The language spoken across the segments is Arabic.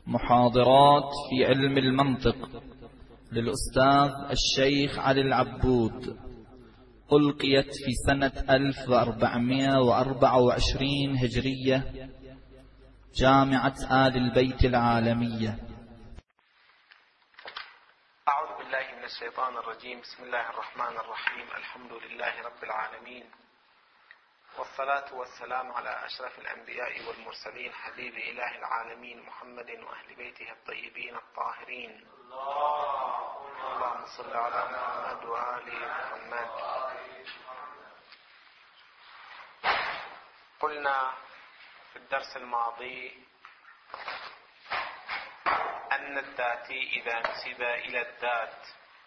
محاضرات في علم المنطق للأستاذ الشيخ علي العبود، ألقيت في سنة 1424 هجرية، جامعة آل البيت العالمية. أعوذ بالله من الشيطان الرجيم. بسم الله الرحمن الرحيم. الحمد لله رب العالمين، والصلاة والسلام على أشرف الأنبياء والمرسلين، حبيب إله العالمين محمد وأهل بيته الطيبين الطاهرين. اللهم صل على محمد وآل محمد. قلنا في الدرس الماضي أن الذاتي إذا نسب إلى الذات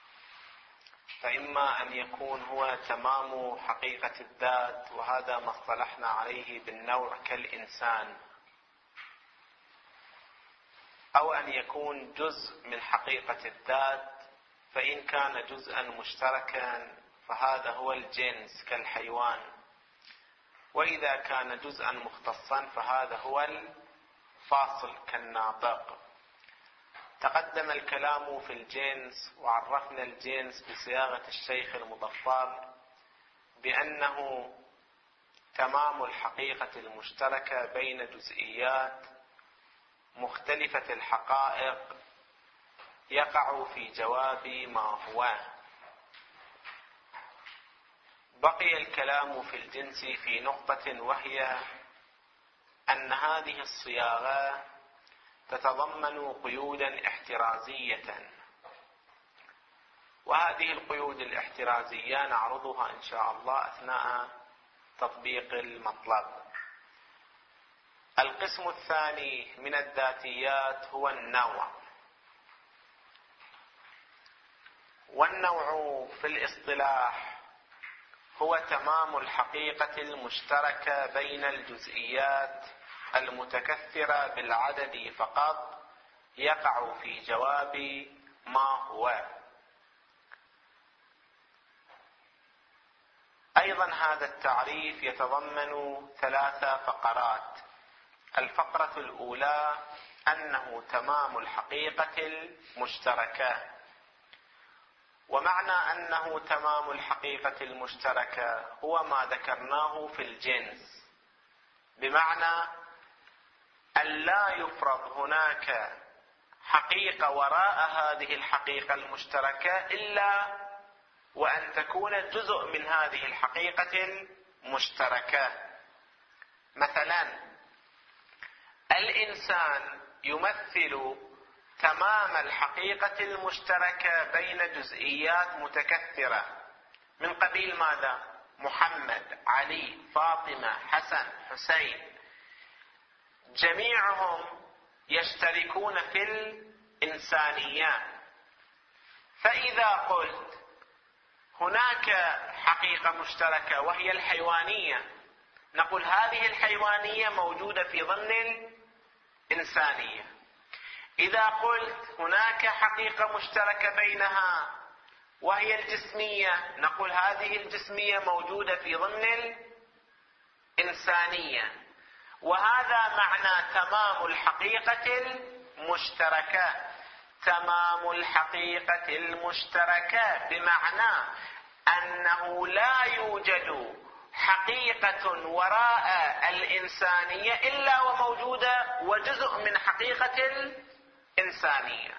فإما أن يكون هو تمام حقيقة الذات، وهذا ما اصطلحنا عليه بالنوع كالإنسان، أو أن يكون جزء من حقيقة الذات، فإن كان جزءا مشتركا فهذا هو الجنس كالحيوان، وإذا كان جزءا مختصا فهذا هو الفاصل كالناطق. تقدم الكلام في الجنس، وعرفنا الجنس بصياغة الشيخ المظفر بأنه تمام الحقيقة المشتركة بين جزئيات مختلفة الحقائق يقع في جواب ما هو. بقي الكلام في الجنس في نقطة، وهي أن هذه الصياغة تتضمن قيودا احترازية، وهذه القيود الاحترازية نعرضها إن شاء الله أثناء تطبيق المطلب. القسم الثاني من الذاتيات هو النوع، والنوع في الاصطلاح هو تمام الحقيقة المشتركة بين الجزئيات المتكثرة بالعدد فقط يقع في جواب ما هو. أيضا هذا التعريف يتضمن 3 فقرات. الفقرة الأولى أنه تمام الحقيقة المشتركة، ومعنى أنه تمام الحقيقة المشتركة هو ما ذكرناه في الجنس، بمعنى أن لا يفرض هناك حقيقة وراء هذه الحقيقة المشتركة إلا وأن تكون جزء من هذه الحقيقة المشتركة. مثلا الإنسان يمثل تمام الحقيقة المشتركة بين جزئيات متكثرة من قبيل ماذا؟ محمد، علي، فاطمة، حسن، حسين، جميعهم يشتركون في الإنسانية. فإذا قلت هناك حقيقة مشتركة وهي الحيوانية، نقول هذه الحيوانية موجودة في ضمن الإنسانية. إذا قلت هناك حقيقة مشتركة بينها وهي الجسمية، نقول هذه الجسمية موجودة في ضمن الإنسانية. وهذا معنى تمام الحقيقة المشتركة. تمام الحقيقة المشتركة بمعنى أنه لا يوجد حقيقة وراء الإنسانية إلا وموجودة وجزء من حقيقة الإنسانية.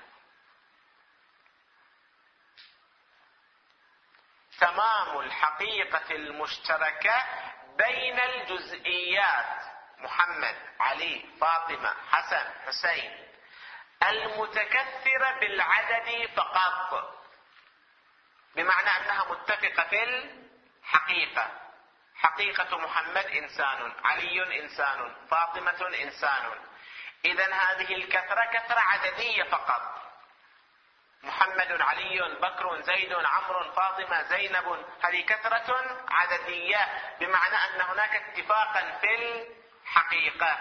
تمام الحقيقة المشتركة بين الجزئيات محمد، علي، فاطمة، حسن، حسين، المتكثرة بالعدد فقط، بمعنى أنها متفقة في الحقيقة. حقيقة محمد إنسان، علي إنسان، فاطمة إنسان. إذن هذه الكثرة كثرة عددية فقط. محمد، علي، بكر، زيد، عمرو، فاطمة، زينب، هذه كثرة عددية، بمعنى أن هناك اتفاقا في الحقيقة.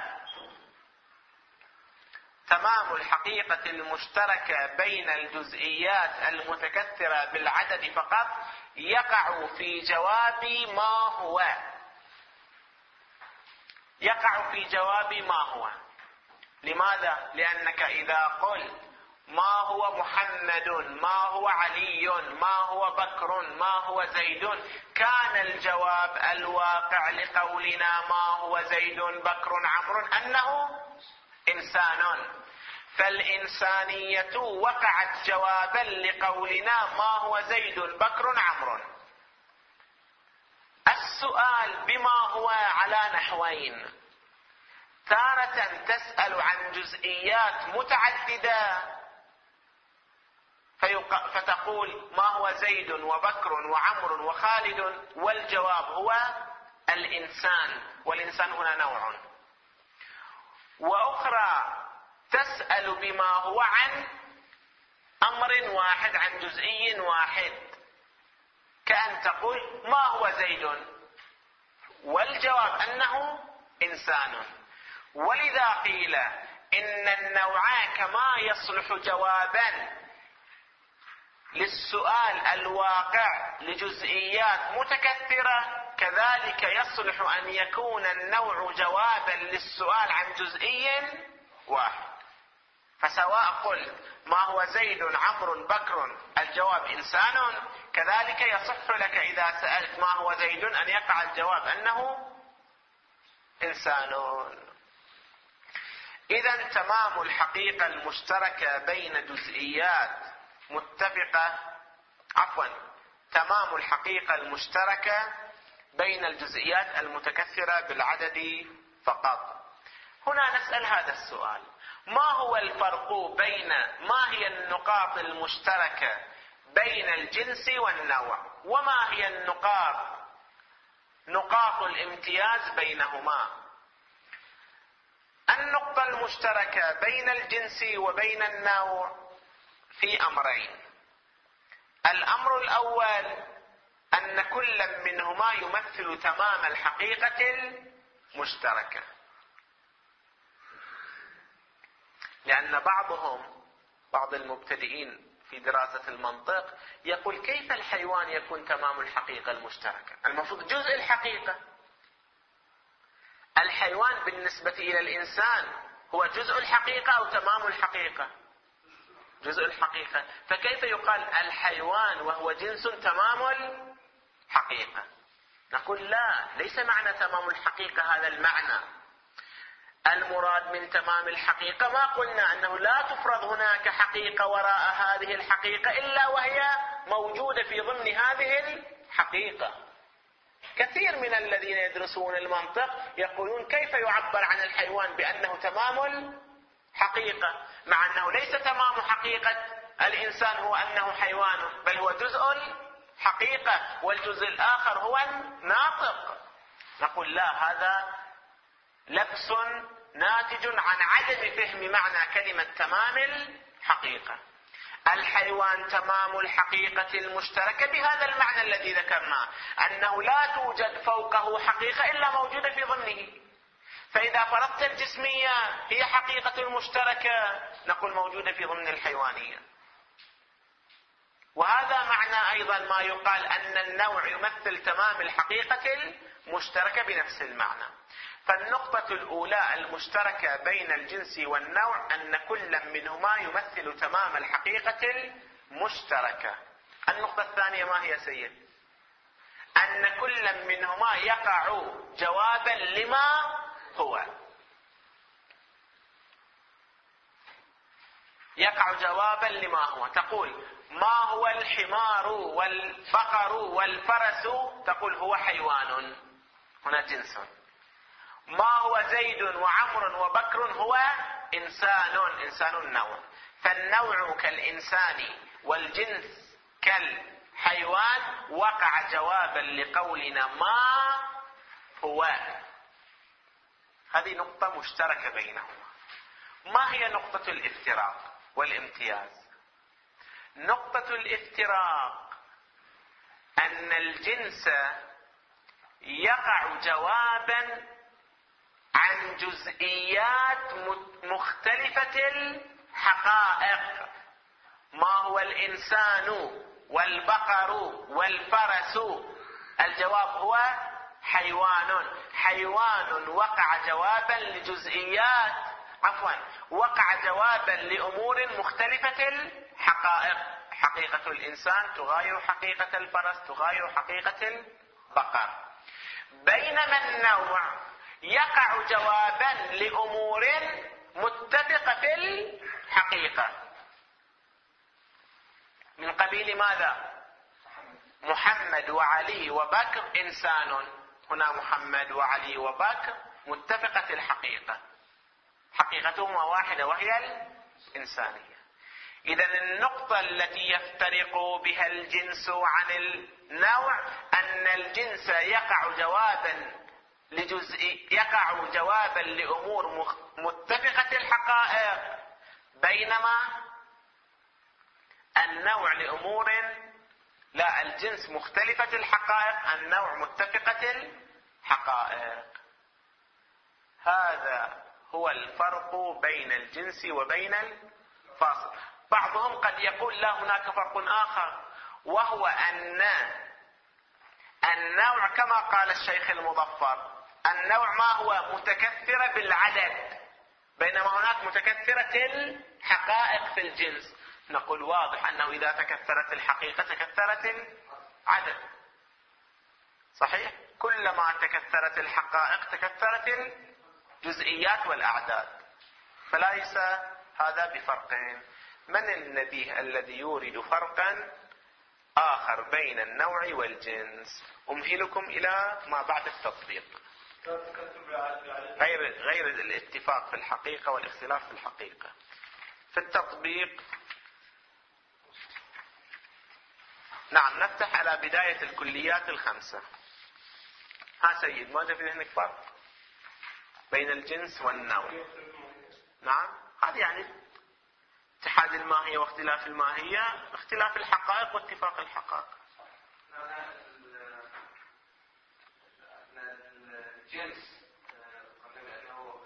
تمام الحقيقة المشتركة بين الجزئيات المتكثرة بالعدد فقط يقع في جواب ما هو. يقع في جواب ما هو. لماذا؟ لأنك إذا قلت ما هو محمد، ما هو علي، ما هو بكر، ما هو زيد، كان الجواب الواقع لقولنا ما هو زيد بكر عمرو أنه إنسان، فالإنسانية وقعت جوابا لقولنا ما هو زيد بكر عمرو. السؤال بما هو على نحوين: تارة تسأل عن جزئيات متعددة فتقول ما هو زيد وبكر وعمر وخالد، والجواب هو الإنسان، والإنسان هنا نوع. وأخرى تسأل بما هو عن أمر واحد، عن جزئي واحد، كأن تقول ما هو زيد، والجواب أنه إنسان. ولذا قيل إن النوع كما يصلح جوابا للسؤال الواقع لجزئيات متكثرة، كذلك يصلح أن يكون النوع جوابا للسؤال عن جزئي واحد. فسواء قلت ما هو زيد عمرو بكر الجواب إنسان، كذلك يصح لك إذا سألت ما هو زيد أن يقع الجواب أنه إنسان. إذن تمام الحقيقة المشتركة بين جزئيات متفقة، تمام الحقيقة المشتركة بين الجزئيات المتكثرة بالعدد فقط. هنا نسأل هذا السؤال: ما هو الفرق بين، ما هي النقاط المشتركة بين الجنس والنوع، وما هي نقاط الامتياز بينهما؟ النقطة المشتركة بين الجنس وبين النوع في أمرين. الأمر الأول أن كل منهما يمثل تمام الحقيقة المشتركة، لأن بعض المبتدئين في دراسة المنطق يقول كيف الحيوان يكون تمام الحقيقة المشتركة؟ المفروض جزء الحقيقة. الحيوان بالنسبة إلى الإنسان هو جزء الحقيقة أو تمام الحقيقة؟ جزء الحقيقة. فكيف يقال الحيوان وهو جنس تمام الحقيقة؟ نقول لا، ليس معنى تمام الحقيقة هذا المعنى. المراد من تمام الحقيقة ما قلنا أنه لا تفرض هناك حقيقة وراء هذه الحقيقة إلا وهي موجودة في ضمن هذه الحقيقة. كثير من الذين يدرسون المنطق يقولون كيف يعبر عن الحيوان بأنه تمام الحقيقة، مع أنه ليس تمام حقيقة الإنسان هو أنه حيوان، بل هو جزء الحقيقة والجزء الآخر هو الناطق. نقول لا، هذا لبس ناتج عن عدم فهم معنى كلمة تمام الحقيقة. الحيوان تمام الحقيقة المشتركة بهذا المعنى الذي ذكرناه، أنه لا توجد فوقه حقيقة إلا موجودة في ضمنه. فإذا فرضت الجسمية هي حقيقة مشتركة، نقول موجودة في ضمن الحيوانية. وهذا معنى أيضا ما يقال أن النوع يمثل تمام الحقيقة المشتركة بنفس المعنى. فالنقطة الأولى المشتركة بين الجنس والنوع أن كل منهما يمثل تمام الحقيقة المشتركة. النقطة الثانية ما هي سيد؟ أن كل منهما يقع جوابا لما هو. يقع جوابا لما هو. تقول ما هو الحمار والبقر والفرس، تقول هو حيوان، هنا جنس. ما هو زيد وعمر وبكر، هو إنسان نوع. فالنوع كالإنسان والجنس كالحيوان وقع جوابا لقولنا ما هو. هذه نقطة مشتركة بينهما. ما هي نقطة الافتراق والامتياز؟ نقطة الافتراق أن الجنس يقع جوابا عن جزئيات مختلفة الحقائق. ما هو الإنسان والبقر والفرس؟ الجواب هو حيوان. حيوان وقع جوابا لجزئيات وقع جوابا لأمور مختلفة الحقائق. حقيقة الإنسان تغاير حقيقة الفرس، تغاير حقيقة البقر. بينما النوع يقع جوابا لأمور متفقة في الحقيقة. من قبيل ماذا؟ محمد وعلي وبكر إنسان. هنا محمد وعلي وبكر متفقة الحقيقة، حقيقتهما واحدة وهي الإنسانية. إذن النقطة التي يفترق بها الجنس عن النوع أن الجنس يقع جوابا لأمور متفقة الحقائق، بينما النوع لأمور لا، الجنس مختلفة الحقائق، النوع متفقة الحقائق. هذا هو الفرق بين الجنس وبين الفاصل. بعضهم قد يقول لا، هناك فرق آخر، وهو أن النوع كما قال الشيخ المظفر، النوع ما هو متكثرة بالعدد، بينما هناك متكثرة الحقائق في الجنس. نقول واضح أنه إذا تكثرت الحقيقة تكثرت العدد، صحيح؟ كلما تكثرت الحقائق تكثرت الجزئيات والأعداد، فليس هذا بفرقين. من النبي الذي يورد فرقا آخر بين النوع والجنس؟ أمهلكم إلى ما بعد التطبيق. غير الاتفاق في الحقيقة والاختلاف في الحقيقة. في التطبيق نعم نفتح على بداية الكليات الخمسة. ها سيد، ماذا في ذهنك فرق بين الجنس والنوع؟ نعم، هذا يعني اتحاد الماهية واختلاف الماهية، اختلاف الحقائق واتفاق الحقائق. الجنس قلنا بأنه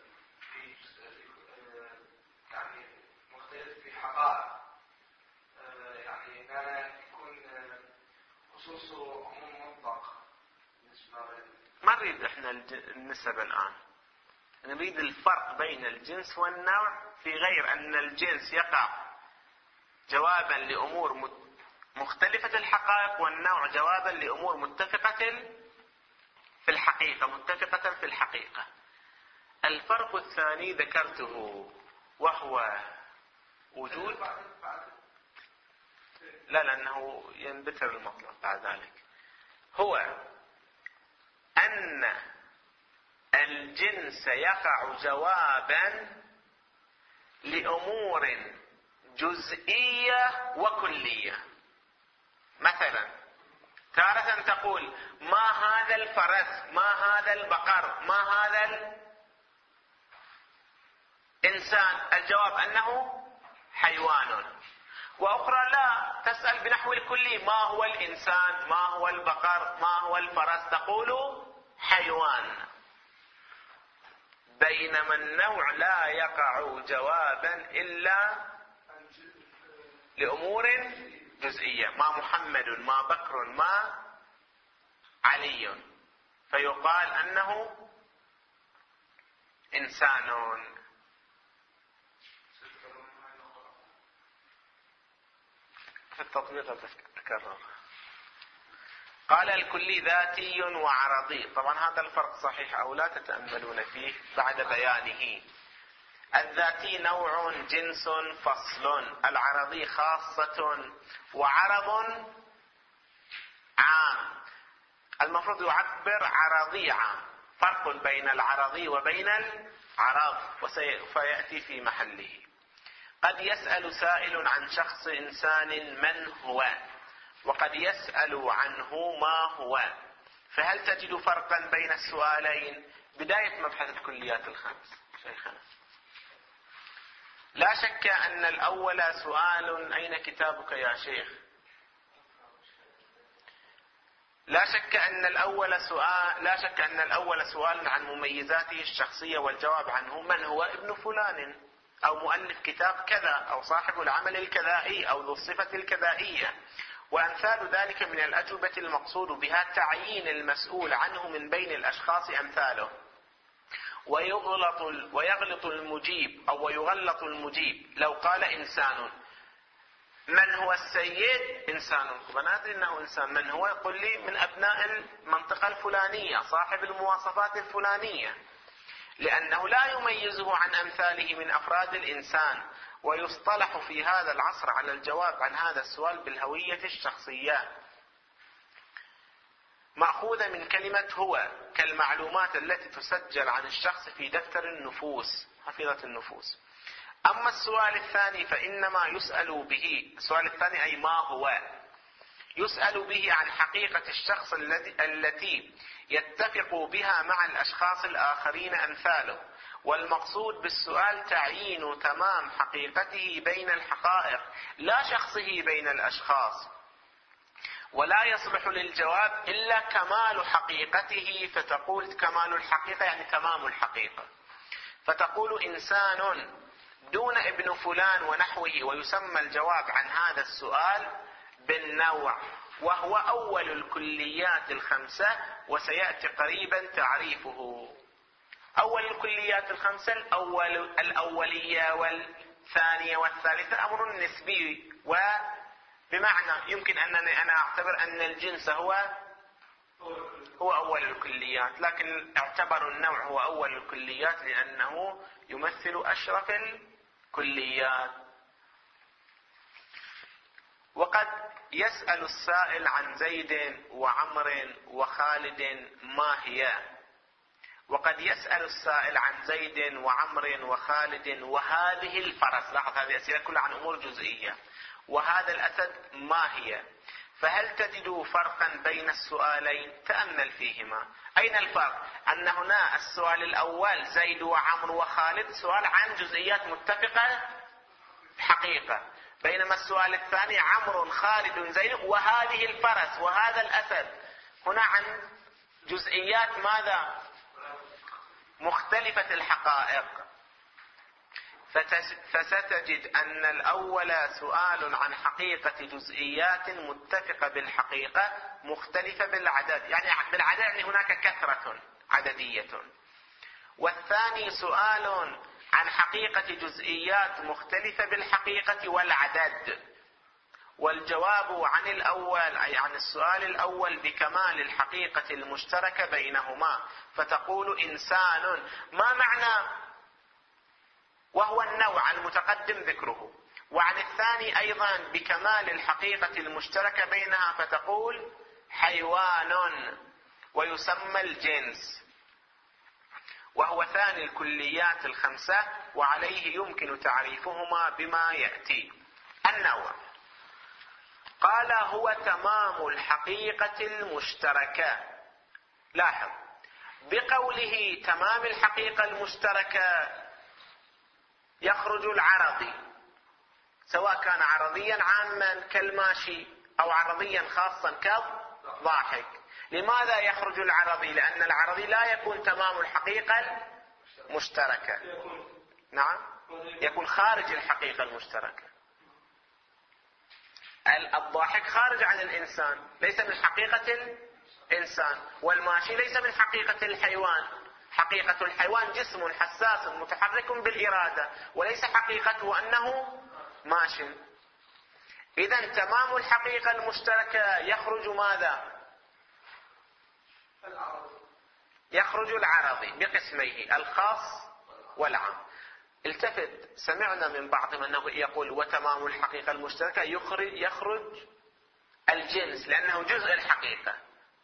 يعني مختلف في حقائق، يعني لا يكون خصوصه عموم مطلق. ما نريد احنا النسب الآن، نريد الفرق بين الجنس والنوع، في غير أن الجنس يقع جوابا لأمور مختلفة الحقائق، والنوع جوابا لأمور متفقة في الحقيقة، متفقة في الحقيقة. الفرق الثاني ذكرته، وهو وجود لا، لأنه ينبتر المطلب بعد ذلك، هو أن الجنس يقع جوابا لأمور جزئية وكلية. مثلا تارة تقول ما هذا الفرس، ما هذا البقر، ما هذا الإنسان، الجواب أنه حيوان. وأخرى لا، تسأل بنحو الكلي، ما هو الإنسان، ما هو البقر، ما هو الفرس، تقول حيوان. بينما النوع لا يقع جوابا إلا لأمور جزئية، ما محمد، ما بكر، ما علي، فيقال أنه إنسان. في التطبيق تكرر. قال الكلي ذاتي وعرضي. طبعا هذا الفرق صحيح أو لا تتأملون فيه بعد بيانه. الذاتي نوع جنس فصل، العرضي خاصة وعرض عام. المفروض يعبر عرضي عام، فرق بين العرضي وبين العرض وسوف يأتي في محله. قد يسأل سائل عن شخص إنسان من هو، وقد يسأل عنه ما هو، فهل تجد فرقا بين السؤالين؟ بداية مبحث الكليات الخمس شيخنا. لا شك أن الأول سؤال، أين كتابك يا شيخ؟ لا شك أن الأول سؤال عن مميزاته الشخصية، والجواب عنه من هو ابن فلان، أو مؤلف كتاب كذا، أو صاحب العمل الكذائي، أو ذو الصفة الكذائية، وأمثال ذلك من الأجوبة المقصود بها تعيين المسؤول عنه من بين الأشخاص أمثاله. ويغلط المجيب أو ويغلط المجيب. لو قال إنسان من هو السيد؟ إنسان، فأنا أدري أنه إنسان. من هو؟ يقول لي من أبناء المنطقة الفلانية، صاحب المواصفات الفلانية، لأنه لا يميزه عن أمثاله من أفراد الإنسان. ويصطلح في هذا العصر على الجواب عن هذا السؤال بالهوية الشخصية، مأخوذة من كلمة هو، كالمعلومات التي تسجل عن الشخص في دفتر النفوس، حفظة النفوس. أما السؤال الثاني فإنما يسأل به، السؤال الثاني أي ما هو، يسأل به عن حقيقة الشخص التي يتفق بها مع الأشخاص الآخرين أمثاله. والمقصود بالسؤال تعيين تمام حقيقته بين الحقائق، لا شخصه بين الأشخاص. ولا يصلح للجواب إلا كمال حقيقته، فتقول كمال الحقيقة يعني تمام الحقيقة، فتقول إنسان دون ابن فلان ونحوه، ويسمى الجواب عن هذا السؤال بالنوع، وهو أول الكليات الخمسة، وسيأتي قريبا تعريفه. أول الكليات الخمسة الأولية والثانية والثالثة أمر نسبي، وبمعنى يمكن أنني أنا أعتبر أن الجنس هو أول الكليات، لكن اعتبروا النوع هو أول الكليات لأنه يمثل أشرف الكليات. وقد يسأل السائل عن زيد وعمر وخالد ما هي، وقد يسأل السائل عن زيد وعمر وخالد وهذه الفرس، لاحظ هذه الأسئلة كلها عن أمور جزئية، وهذا الأسد ما هي، فهل تجد فرقا بين السؤالين؟ تأمل فيهما. أين الفرق؟ أن هنا السؤال الأول زيد وعمر وخالد سؤال عن جزئيات متفقة حقيقة، بينما السؤال الثاني عمرو خالد زيد وهذه الفرس وهذا الأسد، هنا عن جزئيات ماذا؟ مختلفة الحقائق. فستجد أن الأول سؤال عن حقيقة جزئيات متفقة بالحقيقة مختلفة بالعدد، يعني بالعدد يعني هناك كثرة عددية. والثاني سؤال عن حقيقة جزئيات مختلفة بالحقيقة والعدد. والجواب عن الأول أي عن السؤال الأول بكمال الحقيقة المشتركة بينهما، فتقول إنسان ما معنى، وهو النوع المتقدم ذكره. وعن الثاني أيضا بكمال الحقيقة المشتركة بينها، فتقول حيوان، ويسمى الجنس، وهو ثاني الكليات الخمسة، وعليه يمكن تعريفهما بما يأتي. النوع قال هو تمام الحقيقة المشتركة. لاحظ بقوله تمام الحقيقة المشتركة يخرج العرضي، سواء كان عرضيا عاما كالماشي أو عرضيا خاصا كالضاحك. لماذا يخرج العرضي؟ لأن العرضي لا يكون تمام الحقيقة المشتركة، نعم يكون خارج الحقيقة المشتركة. الضاحك خارج عن الإنسان، ليس من حقيقة الإنسان، والماشي ليس من حقيقة الحيوان. حقيقة الحيوان جسم حساس متحرك بالإرادة، وليس حقيقته أنه ماشي. إذن تمام الحقيقة المشتركة يخرج ماذا؟ يخرج العرضي بقسميه الخاص والعام. التفت، سمعنا من بعضهم أنه يقول وتمام الحقيقة المشتركة يخرج الجنس لأنه جزء الحقيقة.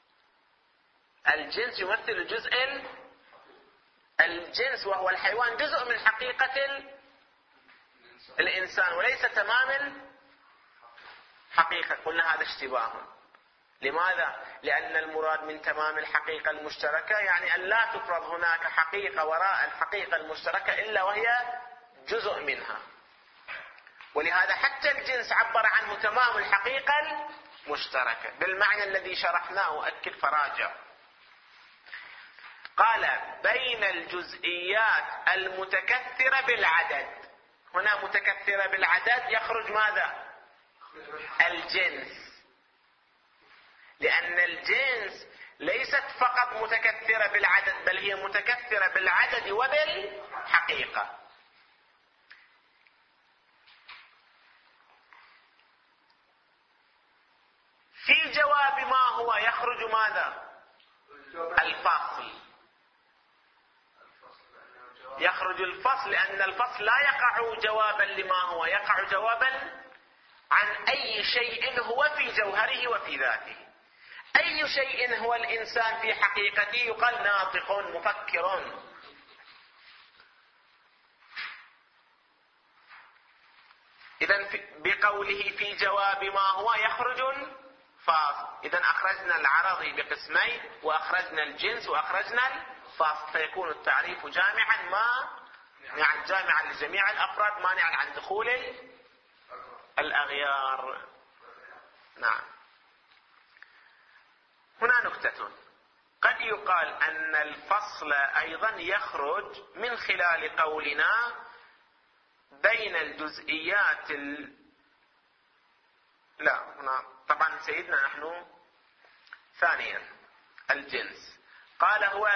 الجنس يمثل جزء الجنس، وهو الحيوان جزء من حقيقة الإنسان وليس تمام الحقيقة. قلنا هذا اشتباه. لماذا؟ لأن المراد من تمام الحقيقة المشتركة يعني أن لا تفرض هناك حقيقة وراء الحقيقة المشتركة إلا وهي جزء منها. ولهذا حتى الجنس عبر عنه تمام الحقيقة المشتركة بالمعنى الذي شرحناه، أكد فراجع. قال بين الجزئيات المتكثرة بالعدد، هنا متكثرة بالعدد يخرج ماذا؟ الجنس، لأن الجنس ليست فقط متكثرة بالعدد، بل هي متكثرة بالعدد وبالحقيقة. في جواب ما هو يخرج ماذا؟ الفصل. يخرج الفصل، لأن الفصل لا يقع جوابا لما هو، يقع جوابا عن أي شيء هو في جوهره وفي ذاته. أي شيء هو الإنسان في حقيقته يقال ناطق مفكر. إذن بقوله في جواب ما هو يخرج الفاصل، إذن أخرجنا العرضي بقسمين وأخرجنا الجنس وأخرجنا الفاصل، فيكون التعريف جامعا يعني جامعا لجميع الأفراد مانعا عن دخول الأغيار. نعم. هنا نكتة، قد يقال أن الفصل أيضا يخرج من خلال قولنا بين الجزئيات لا هنا طبعا سيدنا نحن ثانيا الجنس قال هو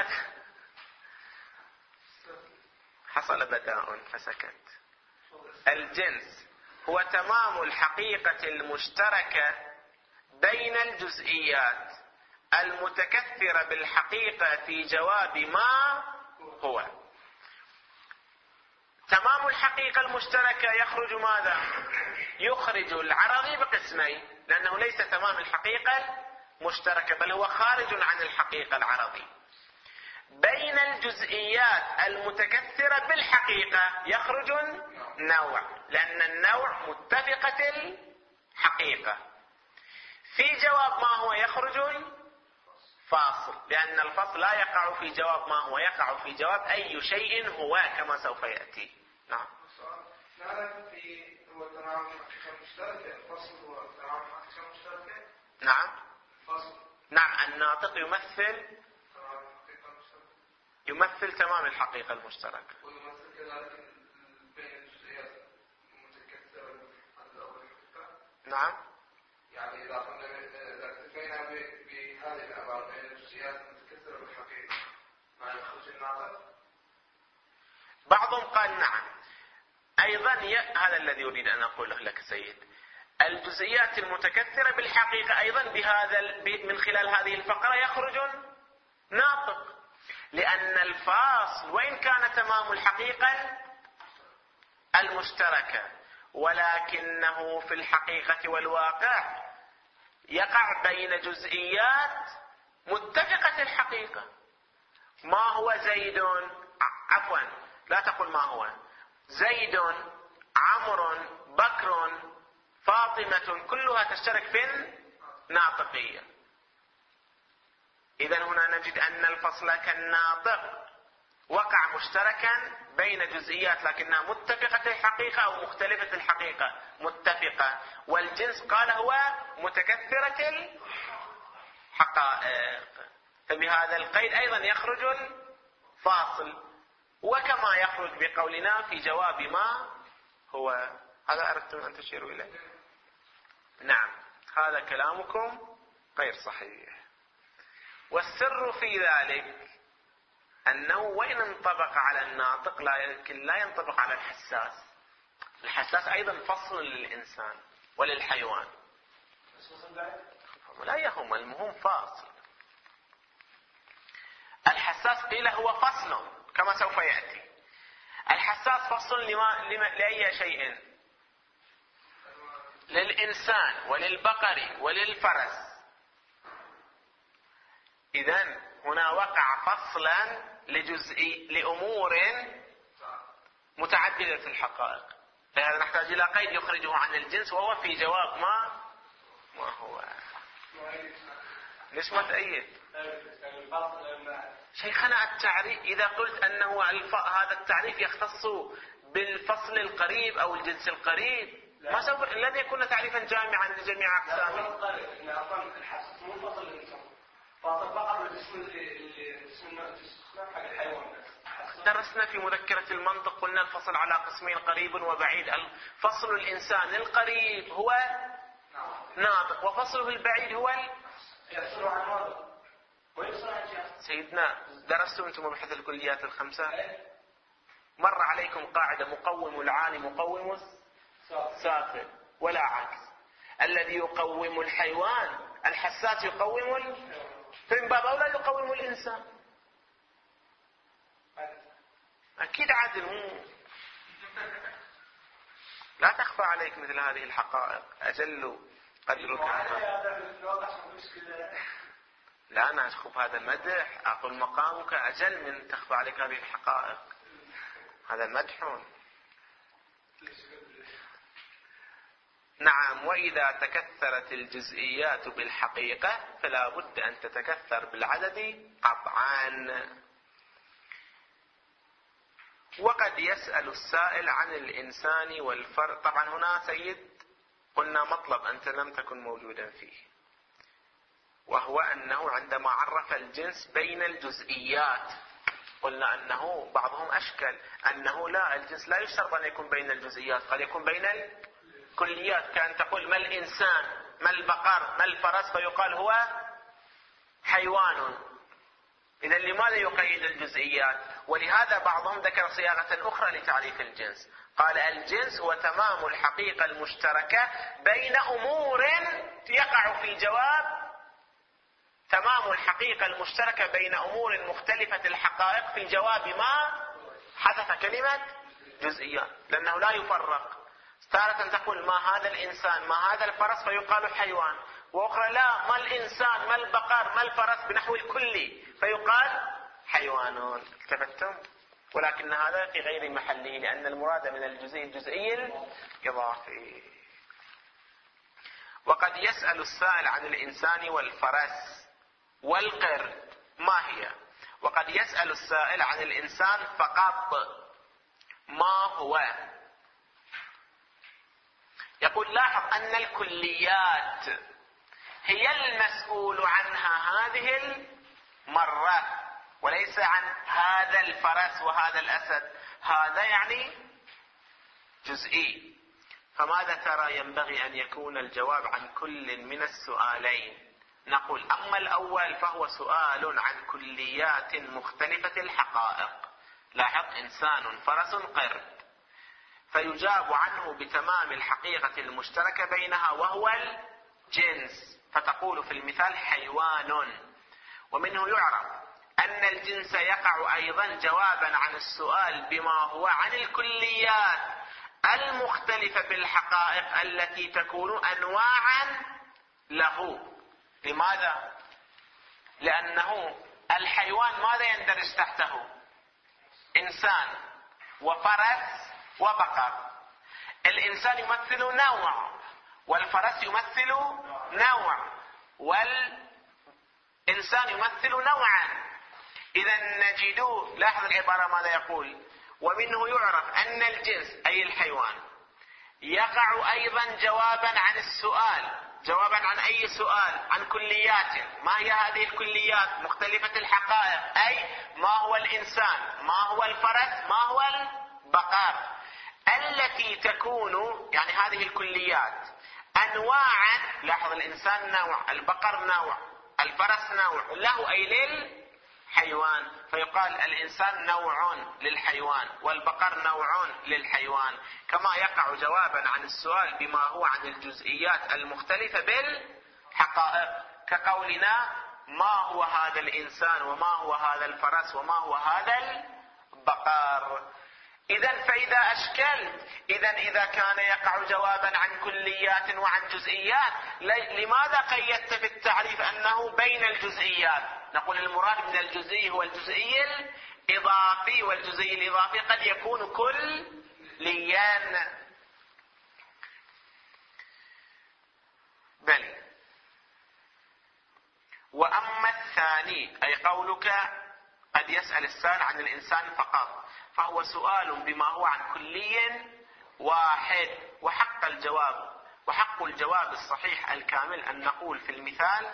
حصل بداء فسكت. الجنس هو تمام الحقيقة المشتركة بين الجزئيات المتكثرة بالحقيقة في جواب ما هو. تمام الحقيقة المشتركة يخرج ماذا؟ يخرج العرضي بقسمين، لأنه ليس تمام الحقيقة المشتركة بل هو خارج عن الحقيقة العرضي. بين الجزئيات المتكثرة بالحقيقة يخرج النوع، لأن النوع متفقة الحقيقة. في جواب ما هو يخرج الفاصل، لأن الفصل لا يقع في جواب ما هو، يقع في جواب أي شيء هو كما سوف يأتي. نعم. لا في هو تناول حقيقة مشتركة، الفصل هو تناول حقيقة مشتركة. نعم. الفصل. نعم، الناطق يمثل تمام الحقيقة المشتركة. ويمثل كذلك بين الجزئيات المتكثرة بالأول الحقيقة. نعم. يعني إذا اكتفينا بهذه العبارة بين الجزئيات المتكثرة بالحقيقة ما يخرج الناطق. بعضهم قال نعم. أيضا هذا الذي أريد أن أقوله لك سيد، الجزئيات المتكثرة بالحقيقة أيضا من خلال هذه الفقرة يخرج ناطق، لأن الفاصل وإن كان تمام الحقيقة المشتركة ولكنه في الحقيقة والواقع يقع بين جزئيات متفقة الحقيقة. ما هو زيد، عفوا لا تقل ما هو، زيد، عمرو، بكر، فاطمة كلها تشترك في الناطقية. إذن هنا نجد أن الفصل كالناطق وقع مشتركا بين جزئيات لكنها متفقة الحقيقة أو مختلفة الحقيقة، متفقة. والجنس قال هو متكثرة الحقائق، فبهذا القيد أيضا يخرج الفاصل، وكما يخرج بقولنا في جواب ما هو. هذا أردتم أن تشيروا إليه. نعم، هذا كلامكم غير صحيح. والسر في ذلك أنه وإن انطبق على الناطق لكن لا ينطبق على الحساس. الحساس أيضا فصل للإنسان وللحيوان، لا يهم، المهم فاصل. الحساس قيل هو فصل كما سوف يأتي. الحساس فصل لأي شيء؟ للإنسان وللبقر وللفرس. إذن هنا وقع فصلا لأمور متعددة الحقائق، لهذا نحتاج إلى قيد يخرجه عن الجنس، وهو في جواب ما هو. ليش ما تأيد شيخنا التعريف؟ إذا قلت أنه هذا التعريف يختص بالفصل القريب أو الجنس القريب ما سوف لن يكون تعريفا جامعا لجميع أقسامه. درسنا في مذكرة المنطق قلنا الفصل على قسمين، قريب وبعيد. فصل الإنسان القريب هو ناطق، وفصله البعيد هو يفصل عن هذا ويفصل عن شيء. سيدنا درستم أنتم مبحث الكليات الخمسة؟ مر عليكم قاعدة مقوم العالي مقوم السافل ولا عكس. الذي يقوم الحيوان الحساس يقوم فمن باب أولى يقوم الإنسان. أكيد عادل مو لا تخفى عليك مثل هذه الحقائق. أجل قدرك. لا أنا أشوف هذا مدح. أقول مقامك أجل من تخفى عليك هذه الحقائق. هذا مدح. نعم. وإذا تكثرت الجزئيات بالحقيقة فلا بد أن تتكثر بالعدد قطعا. وقد يسأل السائل عن الإنسان والفرق. طبعا هنا سيد قلنا مطلب أنت لم تكن موجودا فيه، وهو أنه عندما عرف الجنس بين الجزئيات قلنا أنه بعضهم أشكل أنه لا، الجنس لا يشترط أن يكون بين الجزئيات، قد يكون بين الكليات. كان تقول ما الإنسان ما البقر ما الفرس فيقال هو حيوان. إذا لماذا يقيد الجزئيات؟ ولهذا بعضهم ذكر صياغة أخرى لتعريف الجنس، قال الجنس هو تمام الحقيقة المشتركة بين أمور يقع في جواب تمام الحقيقة المشتركة بين أمور مختلفة الحقائق في جواب ما حدث كلمة جزئيات، لأنه لا يفرق. تارة تقول ما هذا الإنسان ما هذا الفرس فيقال حيوان، وأخرى لا ما الإنسان ما البقر ما الفرس بنحو الكلي فيقال حيوان. التفتم؟ ولكن هذا في غير محله، لأن المراد من الجزئي الجزئي الإضافي. وقد يسأل السائل عن الإنسان والفرس والقرد ما هي. وقد يسأل السائل عن الإنسان فقط ما هو. يقول لاحظ أن الكليات هي المسؤول عنها هذه المرة، وليس عن هذا الفرس وهذا الأسد. هذا يعني جزئي. فماذا ترى ينبغي أن يكون الجواب عن كل من السؤالين؟ نقول أما الأول فهو سؤال عن كليات مختلفة الحقائق. لاحظ إنسان فرس قرد، فيجاب عنه بتمام الحقيقة المشتركة بينها وهو الجنس. فتقول في المثال حيوان. ومنه يعرف أن الجنس يقع أيضا جوابا عن السؤال بما هو عن الكليات المختلفة بالحقائق التي تكون أنواعا له. لماذا؟ لأنه الحيوان ماذا يندرج تحته؟ إنسان وفرس وبقر. الإنسان يمثل نوع، والفرس يمثل نوع، والإنسان يمثل نوعا. إذا نجد لاحظ العبارة ماذا يقول؟ ومنه يعرف أن الجنس أي الحيوان يقع أيضا جوابا عن السؤال. جوابا عن أي سؤال؟ عن كليات. ما هي هذه الكليات مختلفة الحقائق؟ أي ما هو الإنسان ما هو الفرس ما هو البقر، التي تكون يعني هذه الكليات أنواعا. لاحظ الإنسان نوع، البقر نوع، الفرس نوع، له أي للحيوان. فيقال الإنسان نوع للحيوان والبقر نوع للحيوان. كما يقع جوابا عن السؤال بما هو عن الجزئيات المختلفة بالحقائق، كقولنا ما هو هذا الإنسان وما هو هذا الفرس وما هو هذا البقر. فإذا أشكلت إذا كان يقع جوابا عن كليات وعن جزئيات، لماذا قيدت في التعريف أنه بين الجزئيات؟ نقول المراد من الجزئي هو الجزئي الإضافي، والجزئي الإضافي قد يكون كليا. بل وأما الثاني أي قولك قد يسأل السائل عن الإنسان فقط، فهو سؤال بما هو عن كلي واحد. وحق الجواب الصحيح الكامل أن نقول في المثال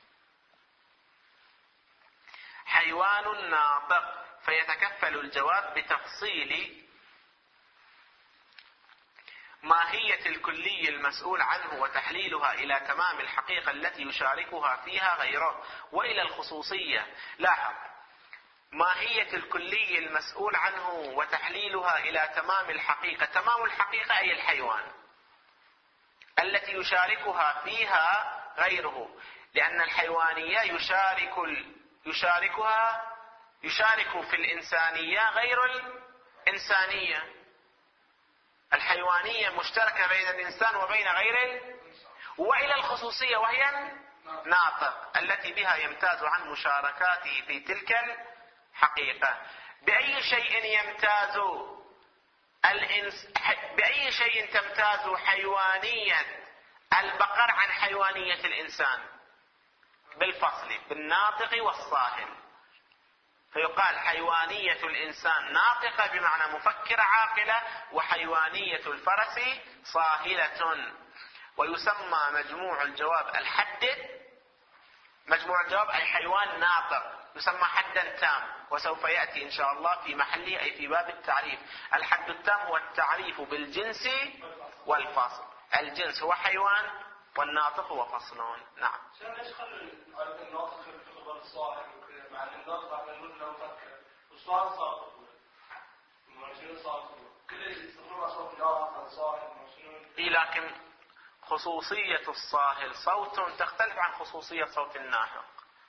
حيوان ناطق، فيتكفل الجواب بتفصيل ماهية الكلي المسؤول عنه وتحليلها إلى تمام الحقيقة التي يشاركها فيها غيره، وإلى الخصوصية. لاحظ، ماهية الكلي المسؤول عنه وتحليلها إلى تمام الحقيقة. تمام الحقيقة أي الحيوان التي يشاركها فيها غيره، لأن الحيوانية يشارك في الإنسانية غير الإنسانية. الحيوانية مشتركة بين الإنسان وبين غيره. وإلى الخصوصية وهي الناطق التي بها يمتاز عن مشاركاته في تلك الحقيقة. بأي شيء تمتاز حيوانية البقر عن حيوانية الإنسان؟ بالفصل بالناطق والصاهل. فيقال حيوانية الإنسان ناطقة بمعنى مفكرة عاقلة، وحيوانية الفرس صاهلة. ويسمى مجموع الجواب الحد. مجموع الجواب أي حيوان ناطق، يسمى حدا تام، وسوف يأتي إن شاء الله في محله أي في باب التعريف. الحد التام هو التعريف بالجنس والفصل. الجنس هو حيوان والناطق هو فصل. نعم. ليش خلوا الناطق في خبر الصاحب وكذا، مع ان الناطق على المد لو فكر والصاحب صاحب شنو صاحب كل يستخدمون اصوات الناطق الصاحب شنو. لكن خصوصية الصاهل صوت تختلف عن خصوصية صوت الناهق.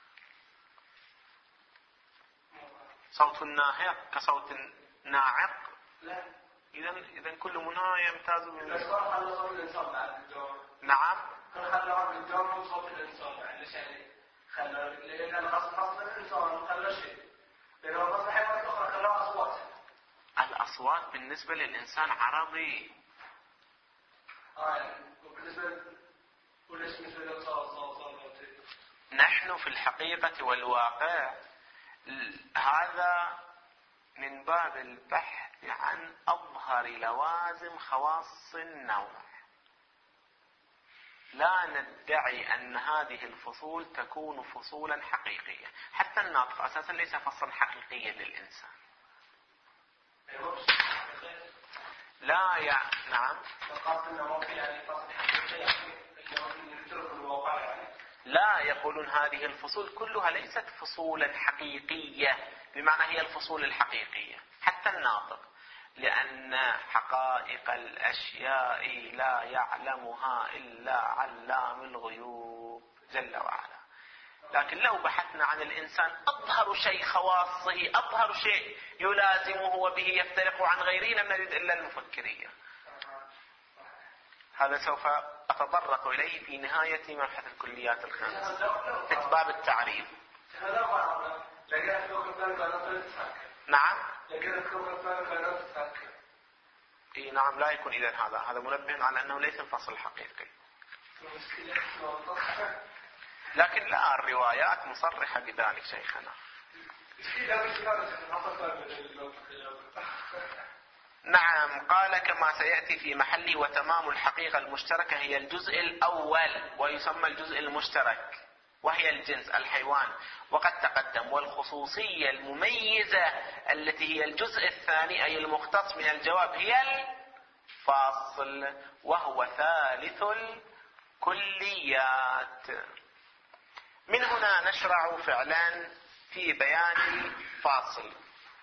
صوت الناهق كصوت ناعق. لا. إذا كل منها يمتاز من. خلى صوت الإنسان مع الدور. نعم. خلى الدور من صوت الإنسان يعني شيء. لأن الأصل الإنسان خلى شيء. لأنه الأصل حيوانات أخرى خلى أصوات. الأصوات بالنسبة للإنسان عربي. يعني وبالنسبة وليش مثل الصوت. نحن في الحقيقة والواقع هذا من باب البحث عن أظهر لوازم خواص النوع. لا ندعي أن هذه الفصول تكون فصولا حقيقية. حتى الناطق أساسا ليس فصلا حقيقيا للإنسان. لا نعم. لا، يقولون هذه الفصول كلها ليست فصولا حقيقية بمعنى هي الفصول الحقيقية. حتى الناطق، لأن حقائق الأشياء لا يعلمها إلا علام الغيوب جل وعلا. لكن لو بحثنا عن الإنسان أظهر شيء خواصه، أظهر شيء يلازمه وبه يفترق عن غيره، لم نجد إلا المفكرية. هذا سوف أتطرق إليه في نهاية مبحث الكليات الخامسة في باب التعريف. نعم. نعم، لا يكون إذن هذا منبه على أنه ليس الفصل الحقيقي. لكن لا، الروايات مصرحة بذلك شيخنا. نعم. قال كما سيأتي في محله: وتمام الحقيقة المشتركة هي الجزء الأول، ويسمى الجزء المشترك وهي الجنس الحيوان، وقد تقدم. والخصوصية المميزة التي هي الجزء الثاني أي المختص من الجواب هي الفاصل، وهو ثالث الكليات. من هنا نشرع فعلا في بيان فاصل.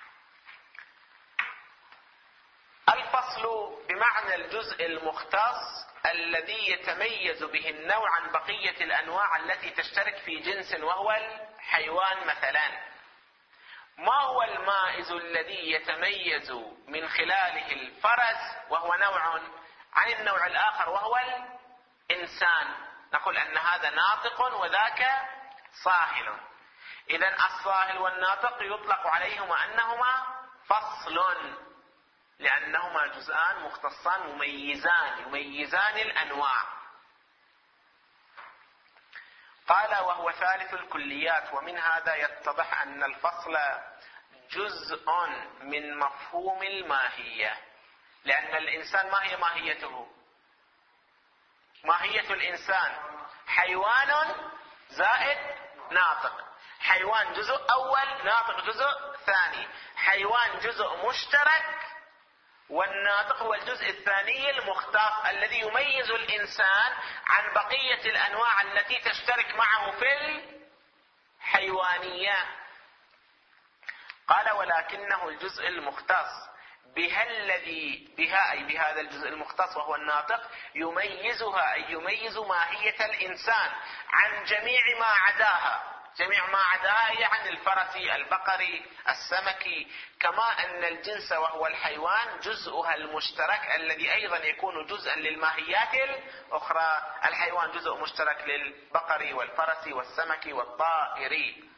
الفصل بمعنى الجزء المختص الذي يتميز به النوع عن بقية الأنواع التي تشترك في جنس وهو الحيوان. مثلا، ما هو المائز الذي يتميز من خلاله الفرس وهو نوع عن النوع الآخر وهو الإنسان؟ نقول أن هذا ناطق وذاك صاهل. إذن الصاهل والناطق يطلق عليهما أنهما فصل، لأنهما جزءان مختصان يميزان الأنواع. قال: وهو ثالث الكليات. ومن هذا يتضح أن الفصل جزء من مفهوم الماهية، لأن الإنسان ما هي ماهيته؟ ماهية الإنسان حيوان زائد ناطق. حيوان جزء أول، ناطق جزء ثاني. حيوان جزء مشترك والناطق هو الجزء الثاني المختص الذي يميز الإنسان عن بقية الأنواع التي تشترك معه في الحيوانية. قال ولكنه الجزء المختص بها أي بهذا الجزء المختص وهو الناطق يميزها أي يميز ماهية الإنسان عن جميع ما عداها. جميع ما عداها هي عن الفرسي البقري السمكي، كما أن الجنس وهو الحيوان جزءها المشترك الذي أيضا يكون جزءا للماهيات الأخرى. الحيوان جزء مشترك للبقري والفرسي والسمكي والطائري.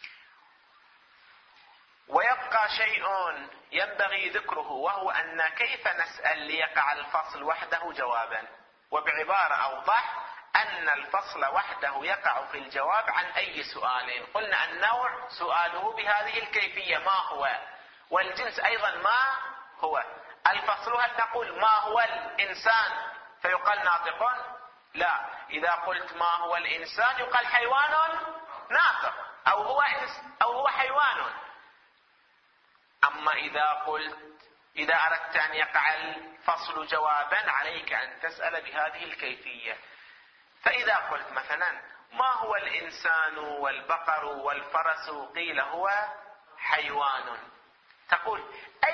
ويبقى شيء ينبغي ذكره وهو أن كيف نسأل ليقع الفصل وحده جوابا. وبعبارة أوضح أن الفصل وحده يقع في الجواب عن أي سؤال. قلنا النوع سؤاله بهذه الكيفية ما هو، والجنس أيضا ما هو. الفصل هل نقول ما هو الإنسان فيقال ناطق؟ لا، إذا قلت ما هو الإنسان يقال حيوان ناطق أو هو حيوان. أما إذا أردت أن يقع الفصل جوابا عليك أن تسأل بهذه الكيفية. فإذا قلت مثلا ما هو الإنسان والبقر والفرس قيل هو حيوان، تقول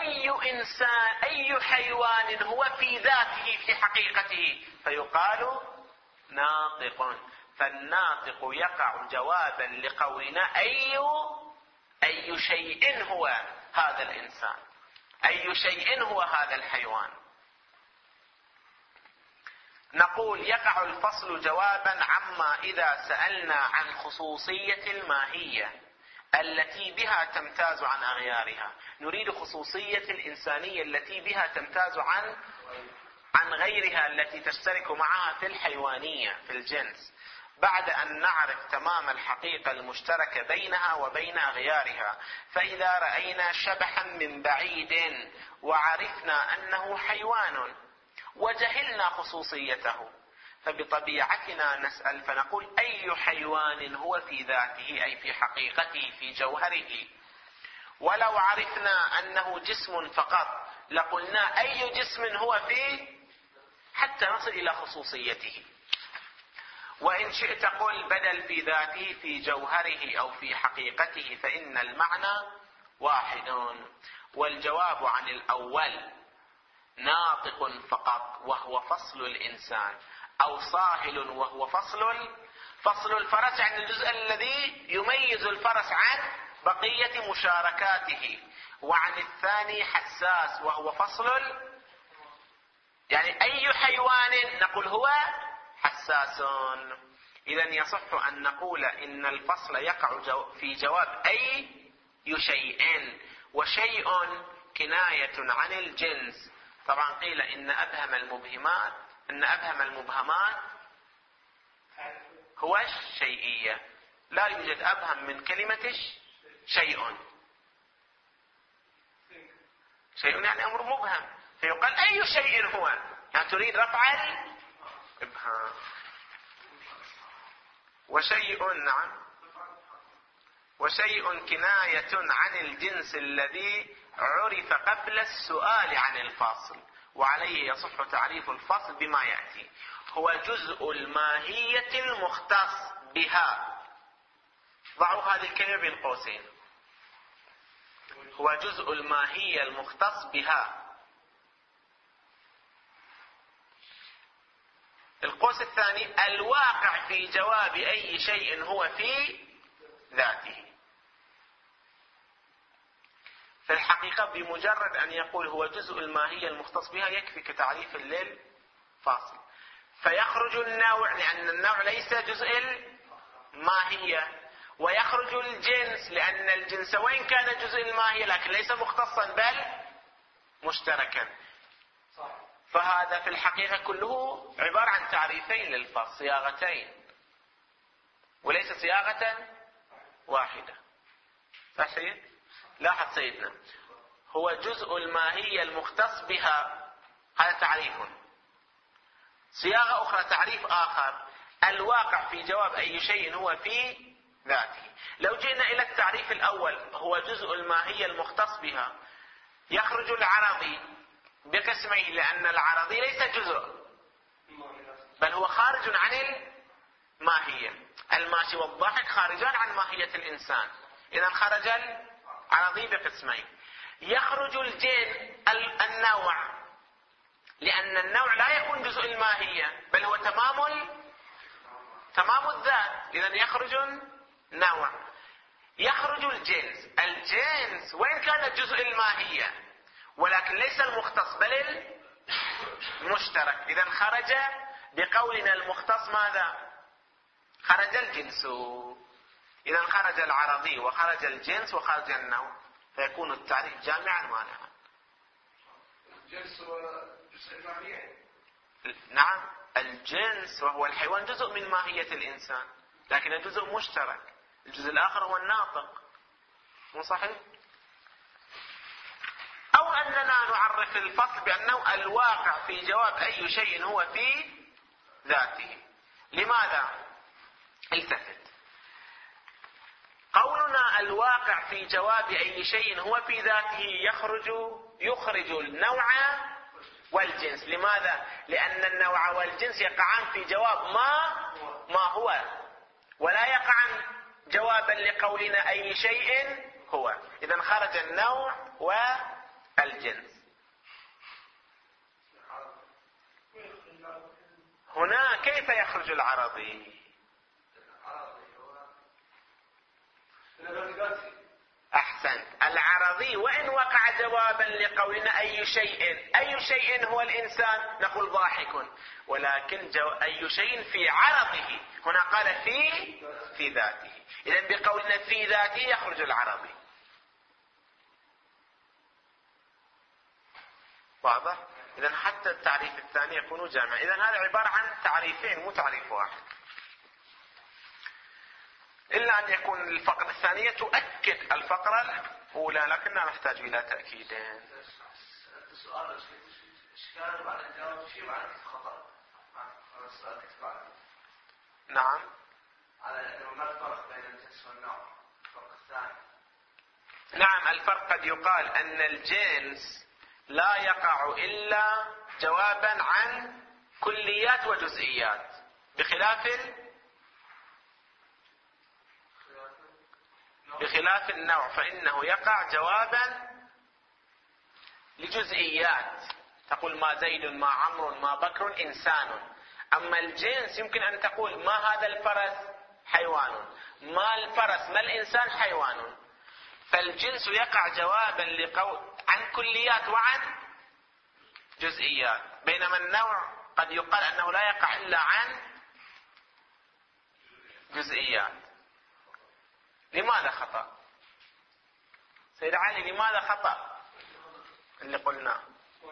أي حيوان هو في ذاته في حقيقته فيقال ناطق. فالناطق يقع جوابا لقولنا أي شيء هو هذا الإنسان، أي شيء هو هذا الحيوان. نقول يقع الفصل جوابا عما إذا سألنا عن خصوصية الماهية التي بها تمتاز عن أغيارها. نريد خصوصية الإنسانية التي بها تمتاز عن غيرها التي تشترك معها في الحيوانية في الجنس، بعد أن نعرف تمام الحقيقة المشتركة بينها وبين أغيارها. فإذا رأينا شبحا من بعيد وعرفنا أنه حيوان وجهلنا خصوصيته فبطبيعتنا نسأل فنقول أي حيوان هو في ذاته أي في حقيقته في جوهره. ولو عرفنا أنه جسم فقط لقلنا أي جسم هو فيه حتى نصل إلى خصوصيته. وإن شئت قل بدل في ذاته في جوهره أو في حقيقته فإن المعنى واحد. والجواب عن الأول ناطق فقط وهو فصل الإنسان، أو صاهل وهو فصل الفرس عن الجزء الذي يميز الفرس عن بقية مشاركاته، وعن الثاني حساس وهو فصل يعني أي حيوان نقول هو حساس. إذا يصح أن نقول إن الفصل يقع في جواب أي شيء، وشيء كناية عن الجنس. طبعا قيل إن أبهم المبهمات هو الشيئية، لا يوجد أبهم من كلمة شيء يعني أمر مبهم، فيقال أي شيء هو، يعني تريد رفع الإبهام. وشيء كناية عن الجنس الذي عرف قبل السؤال عن الفاصل، وعليه يصح تعريف الفصل بما يأتي: هو جزء الماهية المختص بها. ضعوا هذه الكلمة بين قوسين، هو جزء الماهية المختص بها. القوس الثاني الواقع في جواب أي شيء هو في ذاته. في الحقيقة بمجرد أن يقول هو جزء الماهية المختص بها يكفي كتعريف للفاصل، فيخرج النوع لأن النوع ليس جزء الماهية، ويخرج الجنس لأن الجنس وإن كان جزء الماهية لكن ليس مختصا بل مشتركا. فهذا في الحقيقة كله عبارة عن تعريفين للفصل، صياغتين وليس صياغة واحدة. صح سيد؟ لاحظ سيدنا، هو جزء الماهية المختص بها، هذا تعريف. صياغة أخرى تعريف آخر، الواقع في جواب أي شيء هو في ذاته. لو جئنا إلى التعريف الأول هو جزء الماهية المختص بها، يخرج العربي بقسمين، لأن العرضي ليس جزء بل هو خارج عن الماهية. الماشي والضاحك خارجان عن ماهية الإنسان، إذا خرج العرضي بقسمين. يخرج النوع، لأن النوع لا يكون جزء الماهية بل هو تمام الذات، إذا يخرج النوع. يخرج الجنس وإن كان جزء الماهية ولكن ليس المختص بل المشترك، إذا خرج بقولنا المختص ماذا؟ خرج الجنس. إذا خرج العرضي وخرج الجنس وخرج النوع، فيكون التعريف جامعا مانعا. الجنس هو جزء الماهية. نعم، الجنس وهو الحيوان جزء من ماهية الإنسان، لكن جزء مشترك. الجزء الآخر هو الناطق، مو صحيح؟ أو أننا نعرف الفصل بأنه الواقع في جواب أي شيء هو في ذاته. لماذا؟ التفت. قولنا الواقع في جواب أي شيء هو في ذاته يخرج النوع والجنس. لماذا؟ لأن النوع والجنس يقعان في جواب ما هو، ولا يقعان جوابا لقولنا أي شيء هو. إذا خرج النوع والجنس. هنا كيف يخرج العرضي؟ أحسن. العرضي وإن وقع جوابا لقولنا أي شيء هو الإنسان، نقول ضاحك، ولكن أي شيء في عرضه، هنا قال في ذاته. إذن بقولنا في ذاته يخرج العرضي. واضح؟ إذن حتى التعريف الثاني يكون جامعا. إذن هذا عبارة عن تعريفين مو تعريف واحد، إلا أن يكون الفقرة الثانية تؤكد الفقرة الأولى، لكننا نحتاج إلى تأكيدين. السؤال إشكال بعد الجواب شيء بعد خطأ. السؤال بعد. نعم. على ما الفرق بين الجنس والنوع؟ الفرق الثاني. نعم، الفرق قد يقال أن الجنس لا يقع إلا جوابا عن كليات وجزئيات، بخلاف النوع فإنه يقع جوابا لجزئيات، تقول ما زيد ما عمرو ما بكر إنسان. أما الجنس يمكن أن تقول ما هذا الفرس حيوان، ما الفرس ما الإنسان حيوان. فالجنس يقع جوابا عن كليات وعن جزئيات، بينما النوع قد يقال أنه لا يقع إلا عن جزئيات. لماذا خطأ؟ سيد علي، لماذا خطأ اللي قلناه؟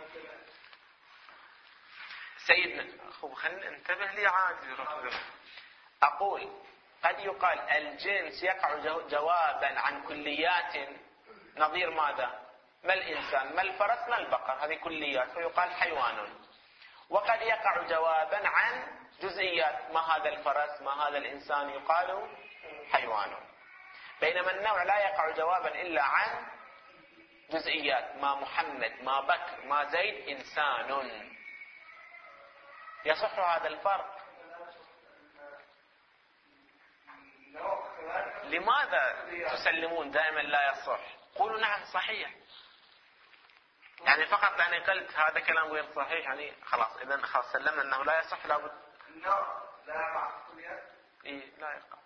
سيدنا خلينا انتبه لي عادي. أقول قد يقال الجنس يقع جوابا عن كليات، نظير ماذا؟ ما الإنسان ما الفرس ما البقر، هذه كليات فيقال حيوان. وقد يقع جوابا عن جزئيات، ما هذا الفرس ما هذا الإنسان، يقال حيوان. بينما النوع لا يقع جوابا إلا عن جزئيات، ما محمد ما بكر ما زيد إنسان. يصح هذا الفرق؟ لماذا تسلمون دائما لا يصح؟ قولوا نعم صحيح. يعني فقط لأني قلت هذا كلام غير صحيح يعني خلاص، إذن خلاص سلمنا أنه لا يصح، لابد النوع لا يقع في الكليات. إيه لا يقع.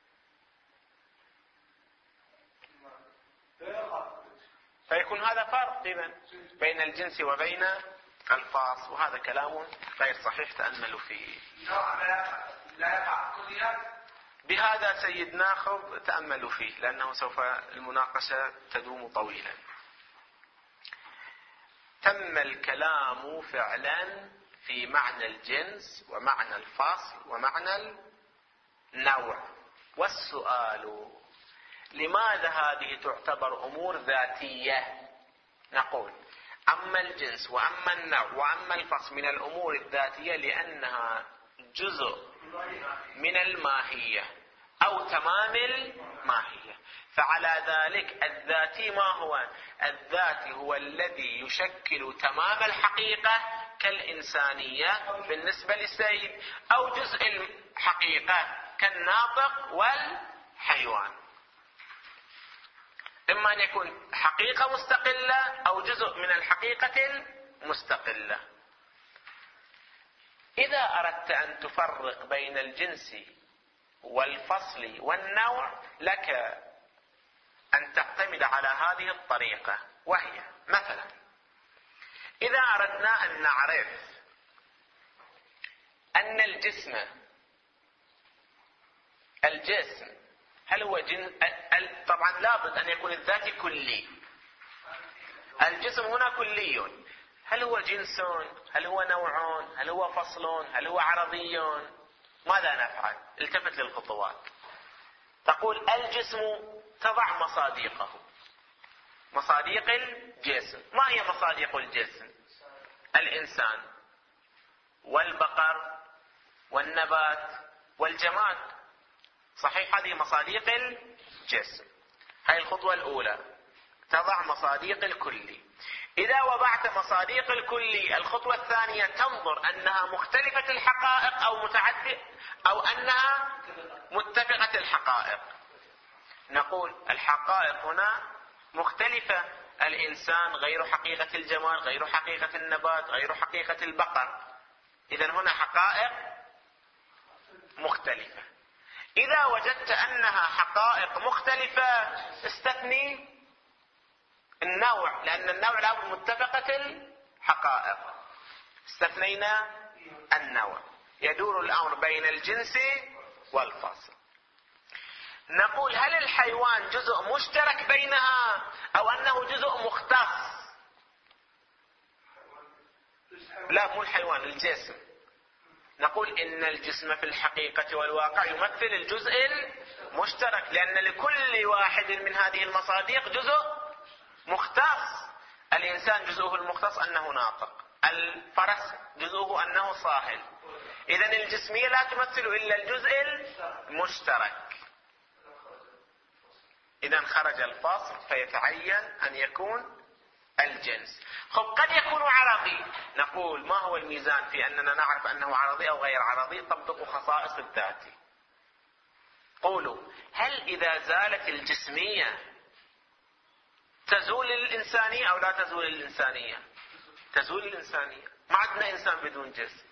فيكون هذا فرق إذن بين الجنس وبين الفاص، وهذا كلام غير صحيح تأملوا فيه. النوع لا يقع في الكليات. بهذا سيد ناخذ تأملوا فيه، لأنه سوف المناقشة تدوم طويلا. تم الكلام فعلا في معنى الجنس ومعنى الفصل ومعنى النوع. والسؤال لماذا هذه تعتبر أمور ذاتية؟ نقول أما الجنس وأما النوع وأما الفصل من الأمور الذاتية لأنها جزء من الماهية. أو تمام الماهية. فعلى ذلك الذاتي ما هو؟ الذاتي هو الذي يشكل تمام الحقيقة كالإنسانية بالنسبة للسيد، أو جزء الحقيقة كالناطق والحيوان. إما أن يكون حقيقة مستقلة أو جزء من الحقيقة المستقلة. إذا أردت أن تفرق بين الجنس والفصل والنوع لك أن تعتمد على هذه الطريقة، وهي مثلا إذا أردنا أن نعرف أن الجسم هل هو جنس، طبعا لابد أن يكون الذاتي كلي. الجسم هنا كلي، هل هو جنس؟ هل هو نوع؟ هل هو فصل؟ هل هو عرضي؟ ماذا نفعل؟ التفت للخطوات. تقول الجسم، تضع مصادقه، مصادق الجسم. ما هي مصادق الجسم؟ الإنسان والبقر والنبات والجماد، صحيح؟ هذه مصادق الجسم. هاي الخطوة الأولى، تضع مصادق الكلي. إذا وضعت مصادق الكلي، الخطوة الثانية تنظر أنها مختلفة الحقائق أو متعددة، أو أنها متفقة الحقائق. نقول الحقائق هنا مختلفة، الإنسان غير حقيقة الجمال، غير حقيقة النبات، غير حقيقة البقر. إذن هنا حقائق مختلفة. إذا وجدت أنها حقائق مختلفة استثني النوع، لأن النوع لابد متفقة الحقائق. استثنينا النوع، يدور الأمر بين الجنس والفصل. نقول هل الحيوان جزء مشترك بينها أو أنه جزء مختص؟ لا، مو الحيوان، الجسم. نقول إن الجسم في الحقيقة والواقع يمثل الجزء المشترك، لأن لكل واحد من هذه المصادق جزء مختص. الإنسان جزءه المختص أنه ناطق، الفرس جزءه أنه صاهل. إذن الجسمية لا تمثل إلا الجزء المشترك. إذن خرج الفصل، فيتعين أن يكون الجنس. قد يكون عرضي. نقول ما هو الميزان في أننا نعرف أنه عرضي أو غير عرضي؟ طبقوا خصائص الذاتي. قولوا هل إذا زالت الجسمية تزول الإنسانية أو لا تزول الإنسانية؟ تزول الإنسانية. ما عندنا إنسان بدون جسم.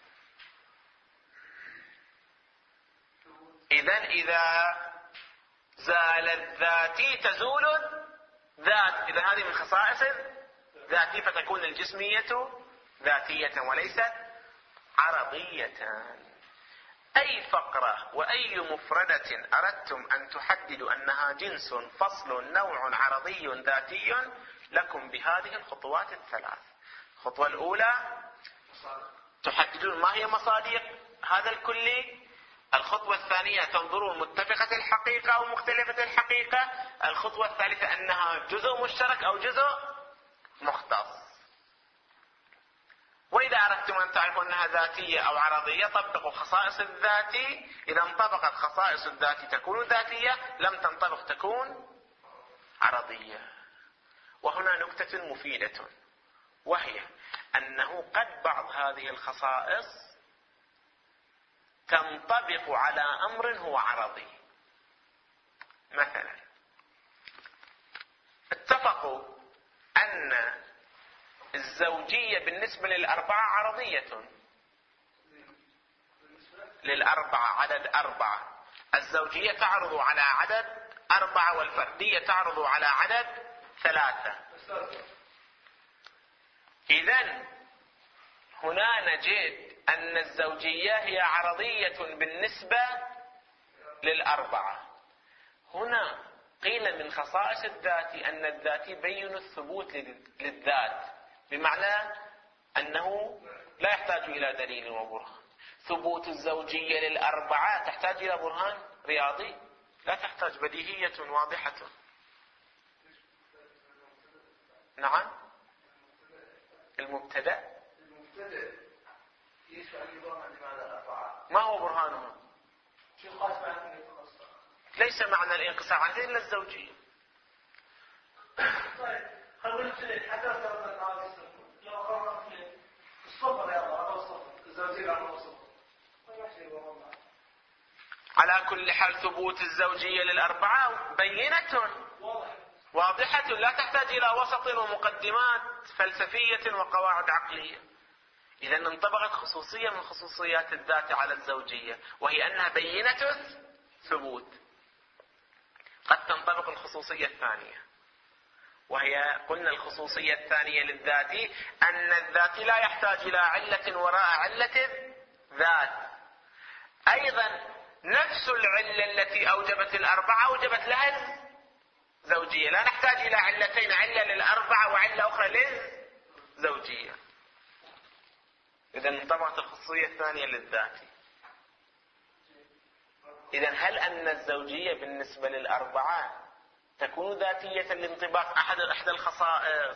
إذا زال الذاتي تزول الذات. إذا هذه من خصائص ذاتي، فتكون الجسمية ذاتية وليست عرضية. أي فقرة وأي مفردة أردتم أن تحددوا أنها جنس، فصل، نوع، عرضي، ذاتي، لكم بهذه الخطوات الثلاث. الخطوة الأولى تحددون ما هي مصادق هذا الكلي. الخطوة الثانية تنظرون متفقة الحقيقة أو مختلفة الحقيقة. الخطوة الثالثة أنها جزء مشترك أو جزء مختص. وإذا أردتم أن تعرفوا أنها ذاتية أو عرضية طبقوا خصائص الذاتي. إذا انطبقت خصائص الذاتي تكون ذاتية، لم تنطبق تكون عرضية. وهنا نكتة مفيدة، وهي أنه قد بعض هذه الخصائص تنطبق على أمر هو عرضي. مثلا اتفقوا أن الزوجية بالنسبة للأربعة عرضية. للأربعة، عدد 4، الزوجية تعرض على عدد 4 والفردية تعرض على عدد 3. إذن هنا نجد أن الزوجية هي عرضية بالنسبة لل4. هنا قيل من خصائص الذاتي أن الذاتي يبين الثبوت للذات، بمعنى أنه لا يحتاج إلى دليل وبرهان. ثبوت الزوجية لل4 تحتاج إلى برهان رياضي؟ لا تحتاج، بديهية واضحة. نعم، المبتدأ يسأل برهان لماذا 4؟ ما هو برهانه؟ شو خاص معك؟ ليس معنى الانقسام عنها إلا الزوجية. طيب خلينا نبتدي حتى لو قررنا في الصفر يا الله أو الصفر الزوجية أو الصفر على كل حال ثبوت الزوجية للأربعة بينة واضحة لا تحتاج إلى وسط ومقدمات فلسفية وقواعد عقلية. إذا انطبقت خصوصية من خصوصيات الذات على الزوجية وهي أنها بينة ثبوت. قد تنطبق الخصوصية الثانية وهي قلنا الخصوصية الثانية للذات أن الذات لا يحتاج إلى علة وراء علة ذات. أيضا نفس العلة التي أوجبت الأربعة أوجبت لها الزوجية. لا نحتاج إلى علتين، علة للأربعة وعلة أخرى للزوجية. إذا انطبقت الخصوصية الثانية للذات. إذا هل أن الزوجية بالنسبة للأربعة تكون ذاتية لانطباق إحدى الخصائص؟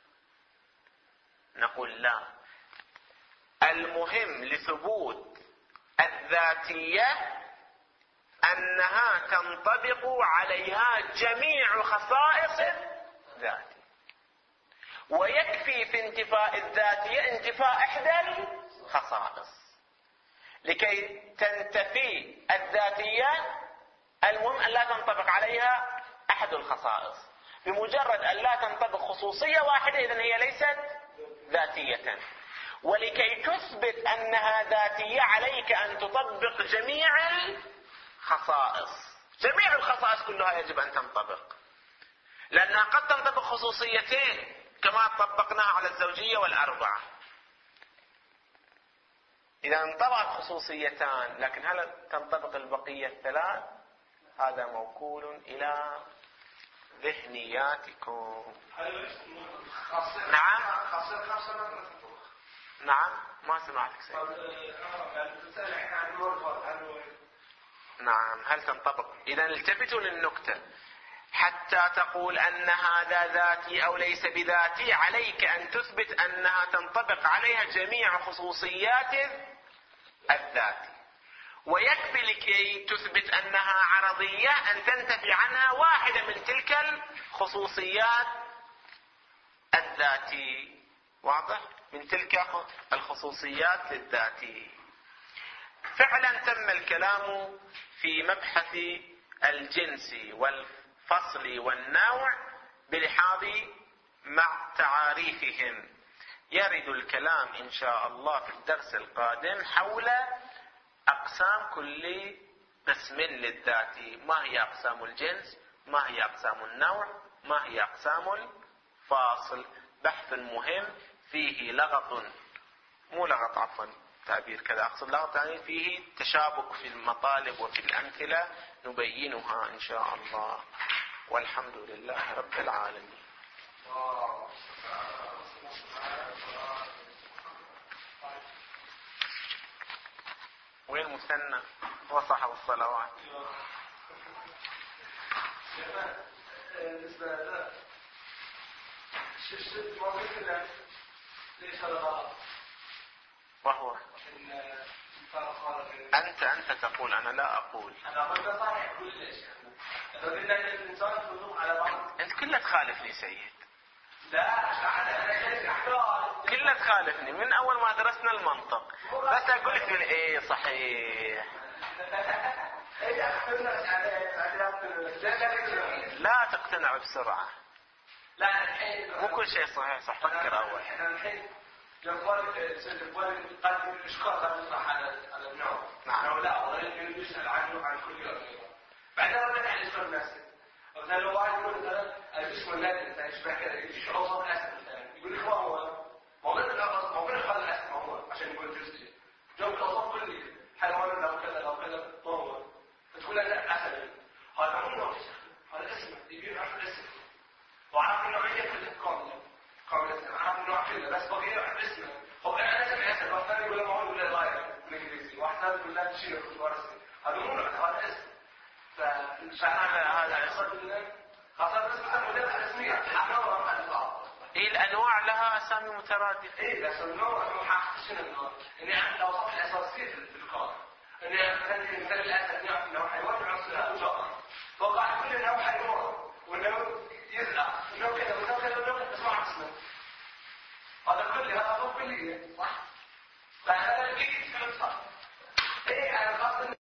نقول لا. المهم لثبوت الذاتية أنها تنطبق عليها جميع خصائص الذات، ويكفي في انتفاء الذاتية انتفاء إحدى الخصائص. لكي تنتفي الذاتية المهم أن لا تنطبق عليها أحد الخصائص. بمجرد أن لا تنطبق خصوصية واحدة إذن هي ليست ذاتية. ولكي تثبت أنها ذاتية عليك أن تطبق جميع الخصائص. جميع الخصائص كلها يجب أن تنطبق، لأنها قد تنطبق خصوصيتين كما طبقناها على الزوجية والأربعة. إذا انطبقت خصوصيتان لكن هل تنطبق البقية الثلاث؟ هذا موكول إلى ذهنياتكم. نعم نعم ما سمعتك سيد. نعم هل تنطبق؟ إذا التفتوا للنكتة. حتى تقول أن هذا ذاتي أو ليس بذاتي عليك أن تثبت أنها تنطبق عليها جميع خصوصيات الذات. ويكفي لكي تثبت أنها عرضية أن تنتفي عنها واحدة من تلك الخصوصيات الذاتي. واضح؟ من تلك الخصوصيات للذاتي. فعلا تم الكلام في مبحث الجنس والفصل والنوع بلحاظ مع تعاريفهم. يرد الكلام إن شاء الله في الدرس القادم حول أقسام كل قسم للذات. ما هي أقسام الجنس؟ ما هي أقسام النوع؟ ما هي أقسام الفاصل؟ بحث مهم فيه لغط، مو لغط عفوا تعبير كذا أقصد لغط يعني فيه تشابك في المطالب وفي الأمثلة نبينها إن شاء الله. والحمد لله رب العالمين. وين مثنى هو صاحب الصلوات؟ بالنسبة له شفت موقف ليش هذا غلط؟ وهو أنت تقول أنا لا أقول. أنا أقول صحيح كلش. فبالله الإنسان يخلق على بعض. أنت كله تخالفني سيد. لا أنا كله تخالفني من أول ما درسنا المنطق. بس أقول لك إيه صحيح. لا تقتنع بسرعة. لا الحين مو كل شيء صحيح صح فكر أول. الحين يقول قد الإشكال تطرح على النوع. نعم. لا ولا يسأل عنه عن كل يوم. بعدين رد على الإشكال الناس. مثلا لو واحد يقول مثلا الجسم الذي يشبه كذا يشبه صوت الأسد مثلا يقول لك ما هو؟ موضوع الأسد موضوع خلق الأسد ما هو عشان يقول جزئي. جو الأوصاف كلي حيوان لو كذا ما هو؟ فتقول لا أسد. هذا مو نوع. هذا اسم يبين عن الاسم. وعارف النوعية كلها كاملة. عارف النوع كله بس بقية عن اسمه. هو أنا اسمي أسد واحد يقول له ما هو ولا ضايع بالإنجليزي واحد يقول لا تشيله في الفارسي. هذا مو نوع هذا اسم. هذا اسم. خاصة بس مثلا مدرسة اسمية حقا إيه الأنواع لها أسامي مترادفة. إيه بس النوع هو حق شنو النوع؟ يعني عند الأوصاف الأساسية في القانون. ان هذه الانسان الاسد يعرف انه حيوان يعرف انه شقر. توقع